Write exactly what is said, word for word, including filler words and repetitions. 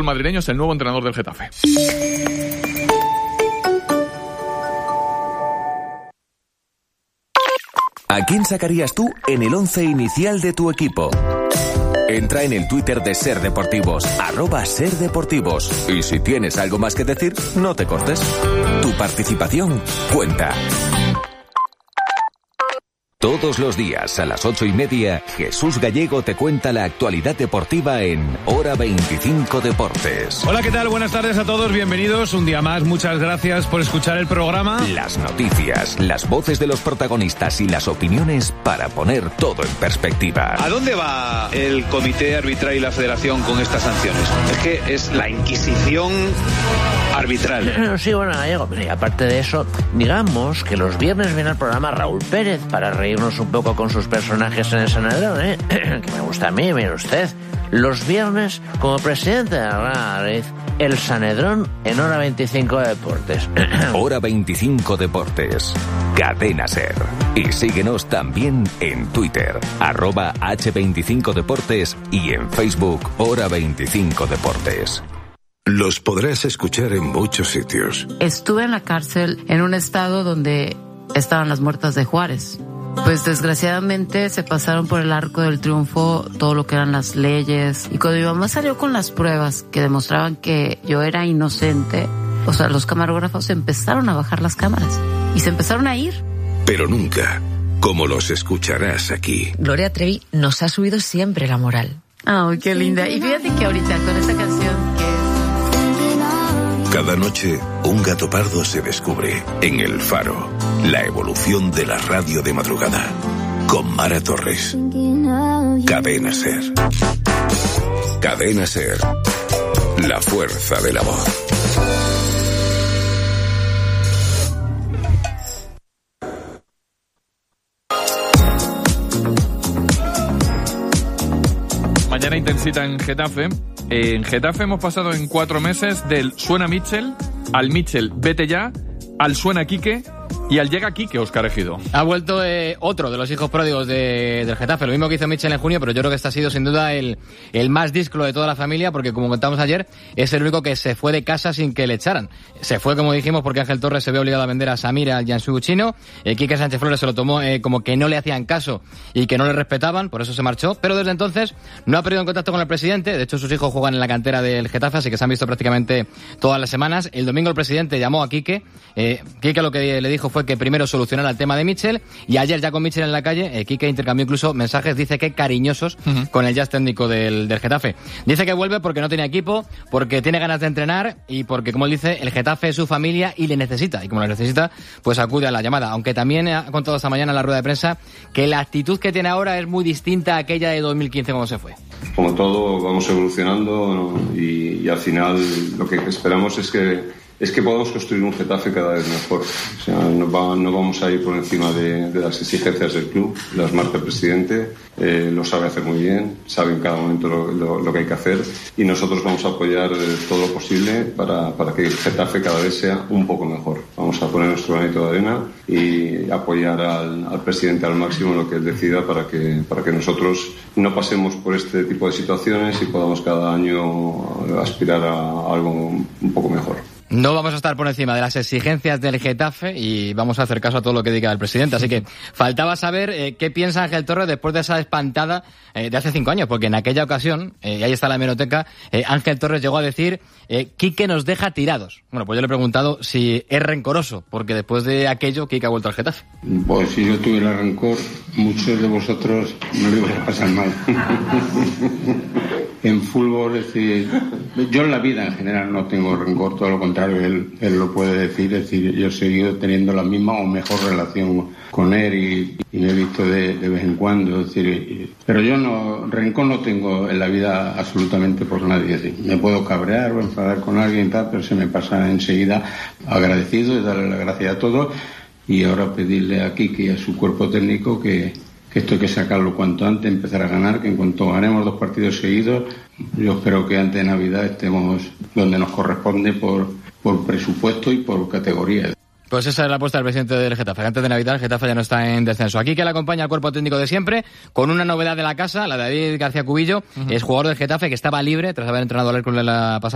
madrileño es el nuevo entrenador del Getafe. ¿A quién sacarías tú en el once inicial de tu equipo? Entra en el Twitter de Ser Deportivos, arroba Ser Deportivos. Y si tienes algo más que decir, no te cortes. Tu participación cuenta. Todos los días a las ocho y media, Jesús Gallego te cuenta la actualidad deportiva en Hora veinticinco Deportes. Hola, ¿qué tal? Buenas tardes a todos, bienvenidos un día más. Muchas gracias por escuchar el programa. Las noticias, las voces de los protagonistas y las opiniones para poner todo en perspectiva. ¿A dónde va el comité arbitral y la federación con estas sanciones? Es que es la Inquisición arbitral. Sí, bueno, Gallego, y aparte de eso, digamos que los viernes viene al programa Raúl Pérez para reírnos un poco con sus personajes en el Sanedrón, ¿eh? Que me gusta a mí, mire usted. Los viernes, como presidente de la Madrid, el Sanedrón en Hora veinticinco Deportes. Hora veinticinco Deportes. Cadena Ser. Y síguenos también en Twitter, arroba hache veinticinco Deportes y en Facebook, Hora veinticinco Deportes. Los podrás escuchar en muchos sitios. Estuve en la cárcel en un estado donde estaban las muertas de Juárez. Pues desgraciadamente se pasaron por el arco del triunfo todo lo que eran las leyes. Y cuando mi mamá salió con las pruebas que demostraban que yo era inocente, o sea, los camarógrafos empezaron a bajar las cámaras y se empezaron a ir. Pero nunca, como los escucharás aquí. Gloria Trevi nos ha subido siempre la moral. Ay, qué linda. Y fíjate que ahorita con esta canción que... Cada noche, un gato pardo se descubre en El Faro. La evolución de la radio de madrugada. Con Mara Torres. Cadena Ser. Cadena Ser. La fuerza de la voz. Mañana intensita en Getafe. En Getafe hemos pasado en cuatro meses del suena Mitchell al Mitchell vete ya, al suena Quique y al llega Quique, Óscar Ejido. Ha vuelto eh, otro de los hijos pródigos de, del Getafe, lo mismo que hizo Mitchell en junio, pero yo creo que este ha sido sin duda el, el más díscolo de toda la familia, porque como contamos ayer, es el único que se fue de casa sin que le echaran. Se fue, como dijimos, porque Ángel Torres se ve obligado a vender a Samira, al Jiangsu chino. Eh, Quique Sánchez Flores se lo tomó eh, como que no le hacían caso y que no le respetaban, por eso se marchó, pero desde entonces no ha perdido en contacto con el presidente. De hecho, sus hijos juegan en la cantera del Getafe, así que se han visto prácticamente todas las semanas. El domingo el presidente llamó a Quique. Eh, Quique lo que le dijo fue que primero solucionara el tema de Mitchell, y ayer ya con Mitchell en la calle, eh, Quique intercambió incluso mensajes, dice que cariñosos, uh-huh. con el jazz técnico del, del Getafe. Dice que vuelve porque no tiene equipo, porque tiene ganas de entrenar y porque, como él dice, el Getafe es su familia y le necesita, y como le necesita, pues acude a la llamada. Aunque también ha contado esta mañana en la rueda de prensa que la actitud que tiene ahora es muy distinta a aquella de dos mil quince cuando se fue. Como todo, vamos evolucionando, ¿no? y, y al final lo que esperamos es que es que podamos construir un Getafe cada vez mejor. O sea, no, va, no vamos a ir por encima de, de las exigencias del club, las marca el presidente, eh, lo sabe hacer muy bien, sabe en cada momento lo, lo, lo que hay que hacer, y nosotros vamos a apoyar eh, todo lo posible para, para que el Getafe cada vez sea un poco mejor. Vamos a poner nuestro granito de arena y apoyar al, al presidente al máximo en lo que él decida para que, para que nosotros no pasemos por este tipo de situaciones y podamos cada año aspirar a algo un poco mejor. No vamos a estar por encima de las exigencias del Getafe y vamos a hacer caso a todo lo que diga el presidente. Así que faltaba saber eh, qué piensa Ángel Torres después de esa espantada eh, de hace cinco años, porque en aquella ocasión, eh, y ahí está la hemeroteca, eh, Ángel Torres llegó a decir eh, Quique nos deja tirados. Bueno, pues yo le he preguntado si es rencoroso, porque después de aquello Quique ha vuelto al Getafe. Pues si yo tuviera rencor, muchos de vosotros no lo ibais a pasar mal. En fútbol, es decir, yo en la vida en general no tengo rencor, todo lo contrario, él, él lo puede decir, es decir, yo he seguido teniendo la misma o mejor relación con él y, y me he visto de, de vez en cuando, es decir, y, pero yo no, rencor no tengo en la vida absolutamente por nadie, es decir, me puedo cabrear o enfadar con alguien y tal, pero se me pasa enseguida, agradecido y darle las gracias a todos, y ahora pedirle a Quique y a su cuerpo técnico que que esto hay que sacarlo cuanto antes, empezar a ganar, que en cuanto ganemos dos partidos seguidos, yo espero que antes de Navidad estemos donde nos corresponde por, por presupuesto y por categoría. Pues esa es la apuesta del presidente del Getafe. Antes de Navidad el Getafe ya no está en descenso. Aquí que le acompaña al cuerpo técnico de siempre, con una novedad de la casa, la de David García Cubillo, uh-huh. es jugador del Getafe que estaba libre tras haber entrenado al Hércules la pasada